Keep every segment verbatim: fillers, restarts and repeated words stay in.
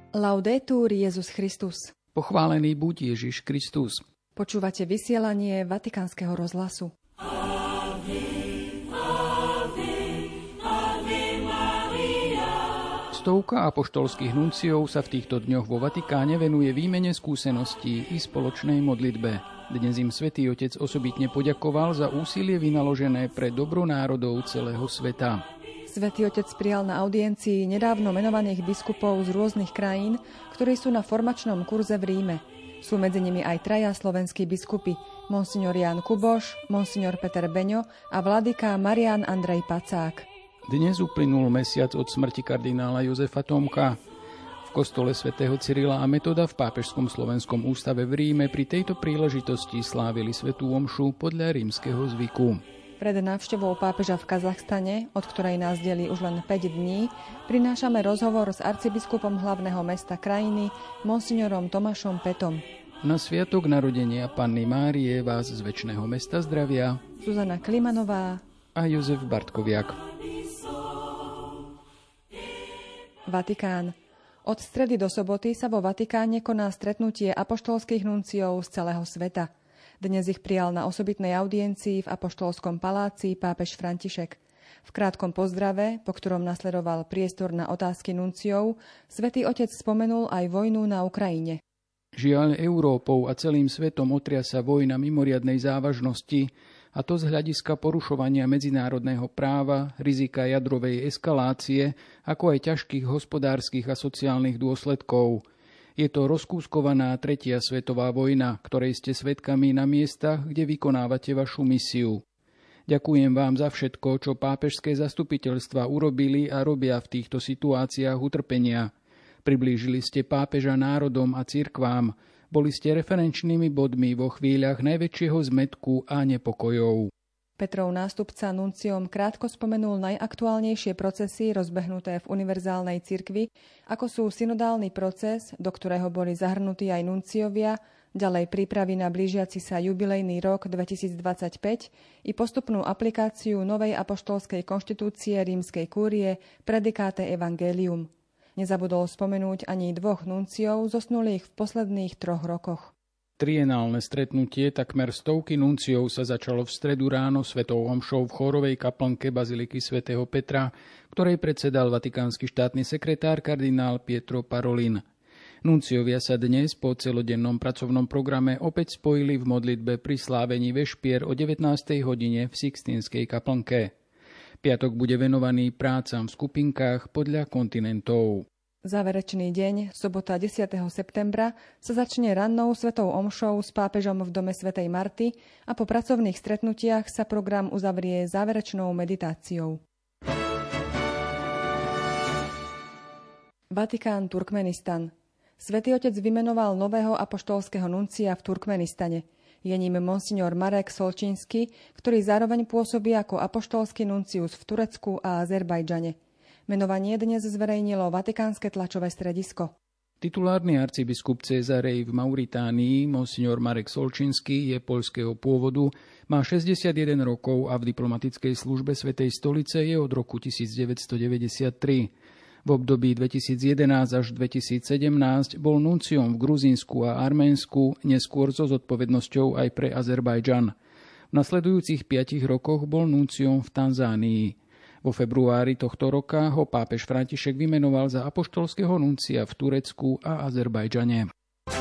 Laudetur Jesus Christus. Pochválený buď Ježiš Kristus. Počúvate vysielanie Vatikánskeho rozhlasu. Stovka apoštolských nunciov sa v týchto dňoch vo Vatikáne venuje výmene skúseností i spoločnej modlitbe. Dnes im Svätý Otec osobitne poďakoval za úsilie vynaložené pre dobro národov celého sveta. Svätý Otec prijal na audiencii nedávno menovaných biskupov z rôznych krajín, ktorí sú na formačnom kurze v Ríme. Sú medzi nimi aj traja slovenskí biskupy, monsignor Ján Kuboš, monsignor Peter Beňo a vladyka Marián Andrej Pacák. Dnes uplynul mesiac od smrti kardinála Jozefa Tomka. V kostole svätého Cyrila a Metoda v Pápežskom slovenskom ústave v Ríme pri tejto príležitosti slávili svätú omšu podľa rímskeho zvyku. Pred návštevou pápeža v Kazachstane, od ktorej nás delí už len päť dní, prinášame rozhovor s arcibiskupom hlavného mesta krajiny, monsignorom Tomášom Petom. Na sviatok narodenia Panny Márie vás z večného mesta zdravia Zuzana Klimanová a Jozef Bartkoviak. Vatikán. Od stredy do soboty sa vo Vatikáne koná stretnutie apoštolských nunciov z celého sveta. Dnes ich prijal na osobitnej audiencii v Apoštolskom paláci pápež František. V krátkom pozdrave, po ktorom nasledoval priestor na otázky nunciov, Svätý Otec spomenul aj vojnu na Ukrajine. Žiaľ, Európou a celým svetom otriasa vojna mimoriadnej závažnosti, a to z hľadiska porušovania medzinárodného práva, rizika jadrovej eskalácie, ako aj ťažkých hospodárskych a sociálnych dôsledkov. Je to rozkúskovaná tretia svetová vojna, ktorej ste svedkami na miestach, kde vykonávate vašu misiu. Ďakujem vám za všetko, čo pápežské zastupiteľstva urobili a robia v týchto situáciách utrpenia. Priblížili ste pápeža národom a cirkvám. Boli ste referenčnými bodmi vo chvíľach najväčšieho zmätku a nepokojov. Petrov nástupca nunciom krátko spomenul najaktuálnejšie procesy rozbehnuté v univerzálnej cirkvi, ako sú synodálny proces, do ktorého boli zahrnutí aj nunciovia, ďalej prípravy na blížiaci sa jubilejný rok dvetisícdvadsaťpäť i postupnú aplikáciu novej apoštolskej konštitúcie rímskej kúrie Praedicate Evangelium. Nezabudol spomenúť ani dvoch nunciov zosnulých v posledných troch rokoch. Trienálne stretnutie takmer stovky nunciov sa začalo v stredu ráno svetou omšou v chórovej kaplnke baziliky svätého Petra, ktorej predsedal vatikánsky štátny sekretár kardinál Pietro Parolin. Nunciovia sa dnes po celodennom pracovnom programe opäť spojili v modlitbe pri slávení vešpier o devätnástej hodine v Sixtínskej kaplnke. Piatok bude venovaný prácam v skupinkách podľa kontinentov. Záverečný deň, sobota desiateho septembra, sa začne rannou svetou omšou s pápežom v dome svätej Marty a po pracovných stretnutiach sa program uzavrie záverečnou meditáciou. Vatikán, Turkmenistan. Svätý Otec vymenoval nového apoštolského nuncia v Turkmenistane. Je ním monsignor Marek Solčínsky, ktorý zároveň pôsobí ako apoštolský nuncius v Turecku a Azerbajdžane. Menovanie dnes zverejnilo vatikánske tlačové stredisko. Titulárny arcibiskup Cézarej v Mauritánii, monsignor Marek Solčínsky, je poľského pôvodu, má šesťdesiatjeden rokov a v diplomatickej službe Svätej stolice je od roku devätnásťstodeväťdesiattri. V období dvetisícjedenásť až dvetisícsedemnásť bol nunciom v Gruzínsku a Arménsku, neskôr so zodpovednosťou aj pre Azerbajdžan. V nasledujúcich piatich rokoch bol nunciom v Tanzánii. Vo februári tohto roka ho pápež František vymenoval za apoštolského nuncia v Turecku a Azerbajdžane.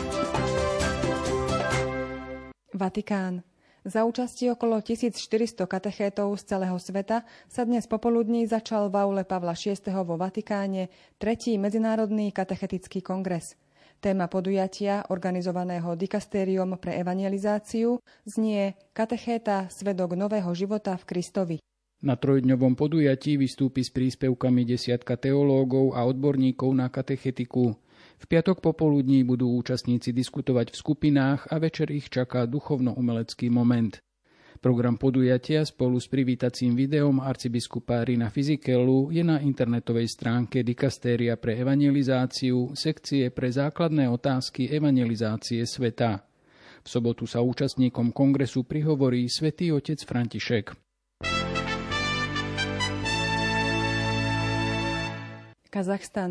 Vatikán. Za účasti okolo tisícštyristo katechétov z celého sveta sa dnes popoludní začal v aule Pavla šiesteho vo Vatikáne tretí medzinárodný katechetický kongres. Téma podujatia, organizovaného dikastériom pre evangelizáciu, znie Katechéta, svedok nového života v Kristovi. Na trojdňovom podujatí vystúpi s príspevkami desiatka teológov a odborníkov na katechetiku. V piatok popoludní budú účastníci diskutovať v skupinách a večer ich čaká duchovno-umelecký moment. Program podujatia spolu s privítacím videom arcibiskupa Rina Fisichelu je na internetovej stránke Dikastéria pre evangelizáciu, sekcie pre základné otázky evangelizácie sveta. V sobotu sa účastníkom kongresu prihovorí Svätý Otec František. Kazachstan.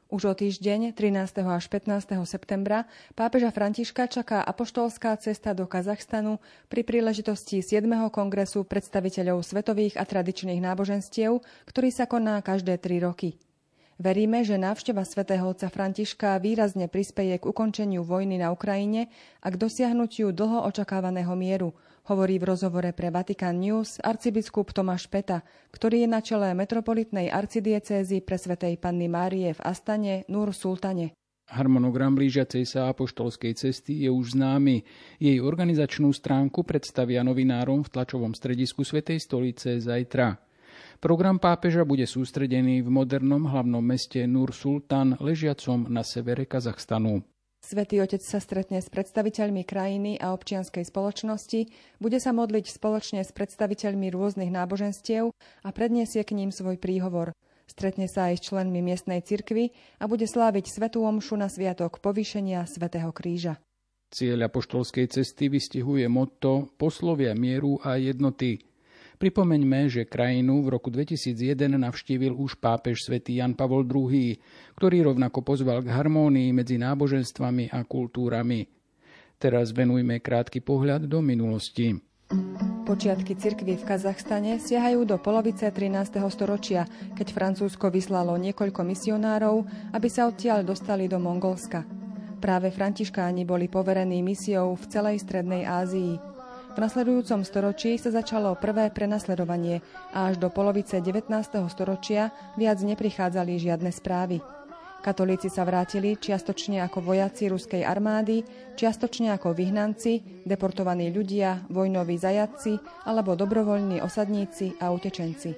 Už o týždeň, trinásteho až pätnásteho septembra, pápeža Františka čaká apoštolská cesta do Kazachstanu pri príležitosti siedmeho kongresu predstaviteľov svetových a tradičných náboženstiev, ktorý sa koná každé tri roky. Veríme, že návšteva svätého otca Františka výrazne prispeje k ukončeniu vojny na Ukrajine a k dosiahnutiu dlho očakávaného mieru, hovorí v rozhovore pre Vatican News arcibiskup Tomáš Peta, ktorý je na čele metropolitnej arcidiecézy pre svätej Panny Márie v Astane Nur Sultane. Harmonogram blížiacej sa apoštolskej cesty je už známy. Jej organizačnú stránku predstavia novinárom v tlačovom stredisku Svätej stolice zajtra. Program pápeža bude sústredený v modernom hlavnom meste Nur Sultan, ležiacom na severe Kazachstanu. Svätý Otec sa stretne s predstaviteľmi krajiny a občianskej spoločnosti, bude sa modliť spoločne s predstaviteľmi rôznych náboženstiev a predniesie k ním svoj príhovor. Stretne sa aj s členmi miestnej cirkvi a bude sláviť svätú omšu na sviatok povýšenia svätého kríža. Cieľ apoštolskej cesty vystihuje motto Poslovia mieru a jednoty. Pripomeňme, že krajinu v roku dvetisícjeden navštívil už pápež svätý Jan Pavol druhý., ktorý rovnako pozval k harmónii medzi náboženstvami a kultúrami. Teraz venujme krátky pohľad do minulosti. Počiatky cirkvi v Kazachstane siahajú do polovice trinásteho storočia, keď Francúzsko vyslalo niekoľko misionárov, aby sa odtiaľ dostali do Mongolska. Práve františkáni boli poverení misiou v celej strednej Ázii. V nasledujúcom storočí sa začalo prvé prenasledovanie a až do polovice devätnásteho storočia viac neprichádzali žiadne správy. Katolíci sa vrátili čiastočne ako vojaci ruskej armády, čiastočne ako vyhnanci, deportovaní ľudia, vojnoví zajatci alebo dobrovoľní osadníci a utečenci.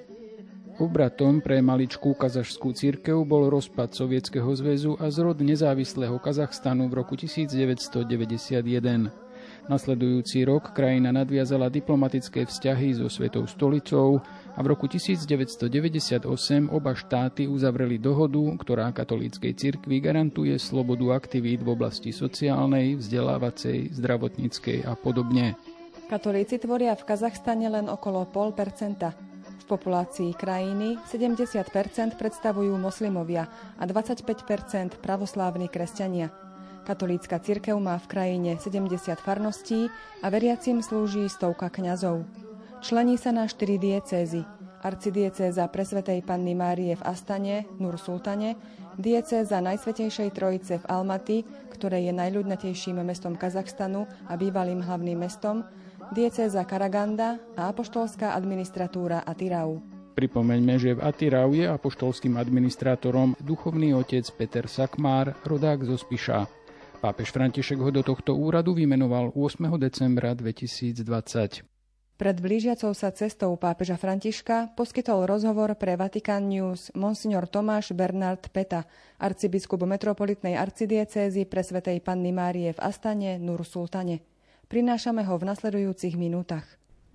Obratom pre maličkú kazašskú cirkev bol rozpad Sovietskeho zväzu a zrod nezávislého Kazachstanu v roku devätnásťstodeväťdesiatjeden. Nasledujúci rok krajina nadviazala diplomatické vzťahy so Svetou stolicou a v roku devätnásťstodeväťdesiatosem oba štáty uzavreli dohodu, ktorá katolíckej cirkvi garantuje slobodu aktivít v oblasti sociálnej, vzdelávacej, zdravotníckej a podobne. Katolíci tvoria v Kazachstane len okolo nula celá päť percenta. V populácii krajiny sedemdesiat percent predstavujú moslimovia a dvadsaťpäť percent pravoslávni kresťania. Katolícka cirkev má v krajine sedemdesiat farností a veriacim slúži stovka kňazov. Člení sa na štyri diecézy. Arcidiecéza pre svätej Panny Márie v Astane, Nur Sultane, diecéza Najsvätejšej Trojice v Almaty, ktoré je najľudnatejším mestom Kazachstanu a bývalým hlavným mestom, diecéza Karaganda a apoštolská administratúra Atirau. Pripomeňme, že v Atirau je apoštolským administrátorom duchovný otec Peter Sakmár, rodák zo Spiša. Pápež František ho do tohto úradu vymenoval ôsmeho decembra dvetisícdvadsať. Pred blížiacou sa cestou pápeža Františka poskytol rozhovor pre Vatican News monsignor Tomáš Bernard Peta, arcibiskup metropolitnej arcidiecézy pre svätej Panny Márie v Astane Nur Sultane. Prinášame ho v nasledujúcich minútach.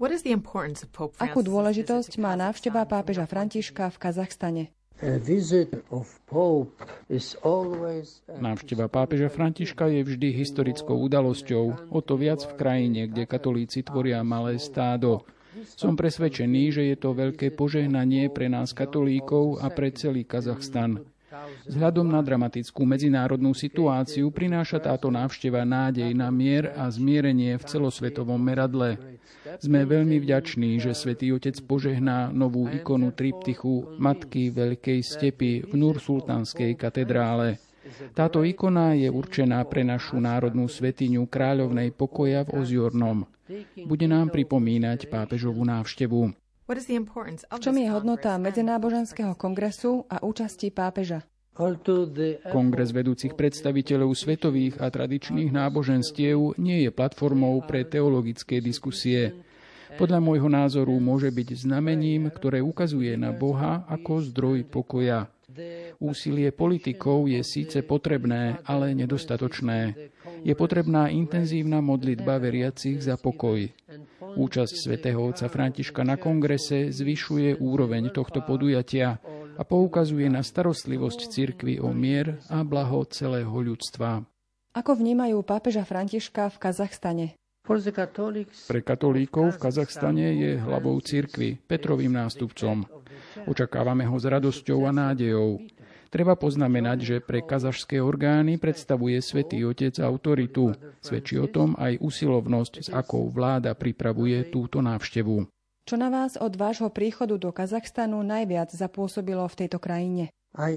Akú dôležitosť má návšteva pápeža Františka v Kazachstane? Návšteva pápeža Františka je vždy historickou udalosťou, o to viac v krajine, kde katolíci tvoria malé stádo. Som presvedčený, že je to veľké požehnanie pre nás katolíkov a pre celý Kazachstan. Vzhľadom na dramatickú medzinárodnú situáciu prináša táto návšteva nádej na mier a zmierenie v celosvetovom meradle. Sme veľmi vďační, že Svätý Otec požehná novú ikonu triptychu Matky Veľkej stepy v Nursultanskej katedrále. Táto ikona je určená pre našu národnú svätyňu Kráľovnej pokoja v Oziornom. Bude nám pripomínať pápežovú návštevu. V čom je hodnota medzináboženského kongresu a účasti pápeža? Kongres vedúcich predstaviteľov svetových a tradičných náboženstiev nie je platformou pre teologické diskusie. Podľa môjho názoru môže byť znamením, ktoré ukazuje na Boha ako zdroj pokoja. Úsilie politikov je síce potrebné, ale nedostatočné. Je potrebná intenzívna modlitba veriacich za pokoj. Účasť svätého otca Františka na kongrese zvyšuje úroveň tohto podujatia a poukazuje na starostlivosť cirkvi o mier a blaho celého ľudstva. Ako vnímajú pápeža Františka v Kazachstane? Pre katolíkov v Kazachstane je hlavou cirkvi, Petrovým nástupcom. Očakávame ho s radosťou a nádejou. Treba poznamenať, že pre kazašské orgány predstavuje Svätý Otec autoritu. Svedčí o tom aj usilovnosť, s akou vláda pripravuje túto návštevu. Čo na vás od vášho príchodu do Kazachstanu najviac zapôsobilo v tejto krajine?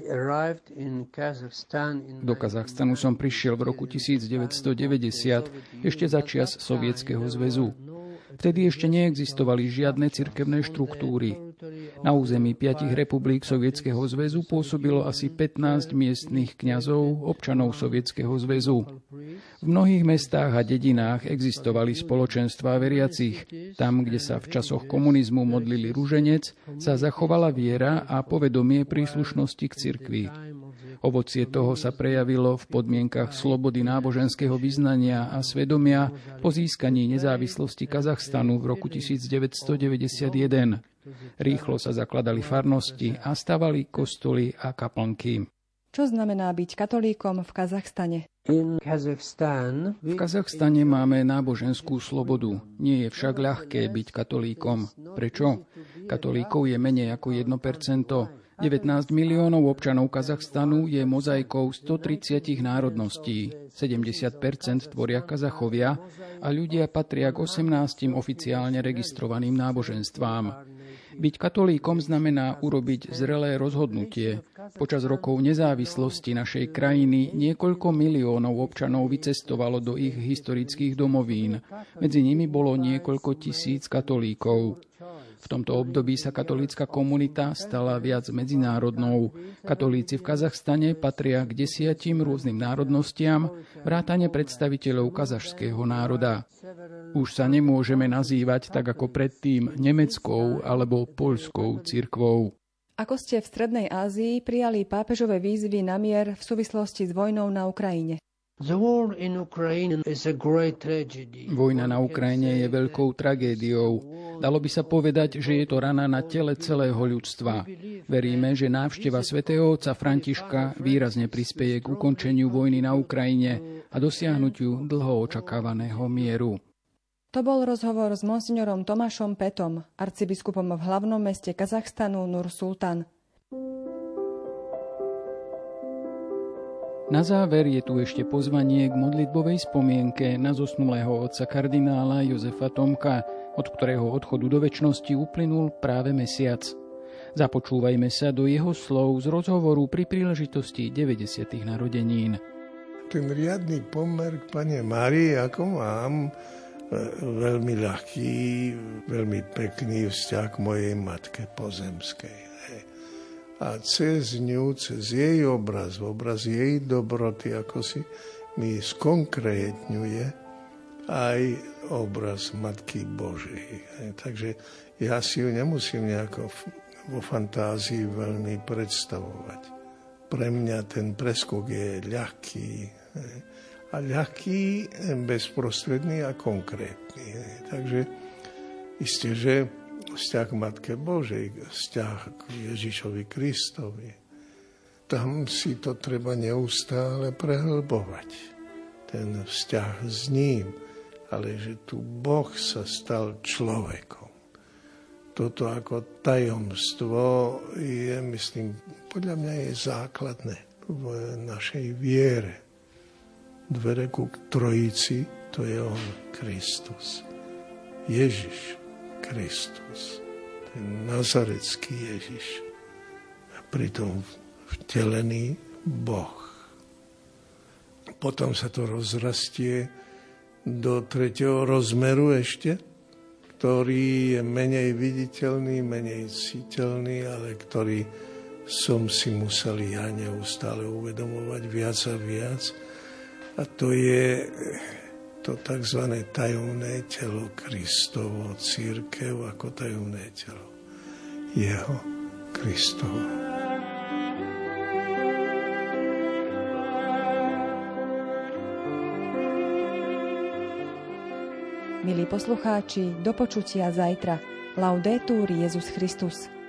Do Kazachstanu som prišiel v roku devätnásťstodeväťdesiat, ešte za čias Sovietskeho zväzu. Vtedy ešte neexistovali žiadne cirkevné štruktúry. Na území piatich republik Sovietskeho zväzu pôsobilo asi pätnásť miestnych kňazov, občanov Sovietskeho zväzu. V mnohých mestách a dedinách existovali spoločenstvá veriacich. Tam, kde sa v časoch komunizmu modlili ruženec, sa zachovala viera a povedomie príslušnosti k cirkvi. Ovocie toho sa prejavilo v podmienkach slobody náboženského vyznania a svedomia po získaní nezávislosti Kazachstanu v roku devätnásťstodeväťdesiatjeden. Rýchlo sa zakladali farnosti a stavali kostoly a kaplnky. Čo znamená byť katolíkom v Kazachstane? V Kazachstane máme náboženskú slobodu. Nie je však ľahké byť katolíkom. Prečo? Katolíkov je menej ako jedno percento. devätnásť miliónov občanov Kazachstanu je mozaikou stotridsať národností. sedemdesiat percent tvoria Kazachovia a ľudia patria k osemnástim oficiálne registrovaným náboženstvám. Byť katolíkom znamená urobiť zrelé rozhodnutie. Počas rokov nezávislosti našej krajiny niekoľko miliónov občanov vycestovalo do ich historických domovín. Medzi nimi bolo niekoľko tisíc katolíkov. V tomto období sa katolícka komunita stala viac medzinárodnou. Katolíci v Kazachstane patria k desiatim rôznym národnostiam, vrátane predstaviteľov kazašského národa. Už sa nemôžeme nazývať tak ako predtým nemeckou alebo poľskou cirkvou. Ako ste v Strednej Ázii prijali pápežové výzvy na mier v súvislosti s vojnou na Ukrajine? Vojna na Ukrajine je veľkou tragédiou. Dalo by sa povedať, že je to rana na tele celého ľudstva. Veríme, že návšteva svätého otca Františka výrazne prispeje k ukončeniu vojny na Ukrajine a dosiahnutiu dlho očakávaného mieru. To bol rozhovor s monsignorom Tomášom Petom, arcibiskupom v hlavnom meste Kazachstanu Nur-Sultan. Na záver je tu ešte pozvanie k modlitbovej spomienke na zosnulého otca kardinála Jozefa Tomka, od ktorého odchodu do večnosti uplynul práve mesiac. Započúvajme sa do jeho slov z rozhovoru pri príležitosti deväťdesiatych narodenín. Ten riadny pomer k Pane Márii, ako mám, veľmi ľahký, veľmi pekný vzťah k mojej matke pozemskej. A cez ňu, cez jej obraz, obraz jej dobroty, ako si mi skonkrétňuje aj obraz Matky Božej. Takže ja si ju nemusím nejako vo fantázii veľmi predstavovať. Pre mňa ten preskok je ľahký. A ľahký, bezprostredný a konkrétny. Takže isté, že vzťah k Matke Božej, vzťah k Ježišovi Kristovi, tam si to treba neustále prehlbovať. Ten vzťah s ním, ale že tu Boh sa stal človekom. Toto ako tajomstvo je, myslím, podľa mňa je základné v našej viere. Dvere ku Trojici, to je on, Kristus. Ježiš Kristus. Ten nazarecký Ježiš. A pritom vtelený Boh. Potom sa to rozrastie do tretieho rozmeru ešte, ktorý je menej viditeľný, menej citeľný, ale ktorý som si musel ja neustále uvedomovať viac a viac. A to je to tzv. Tajomné telo Kristovo, cirkev ako tajomné telo jeho Kristovo. Milí poslucháči, do počutia zajtra. Laudetur Jesus Christus.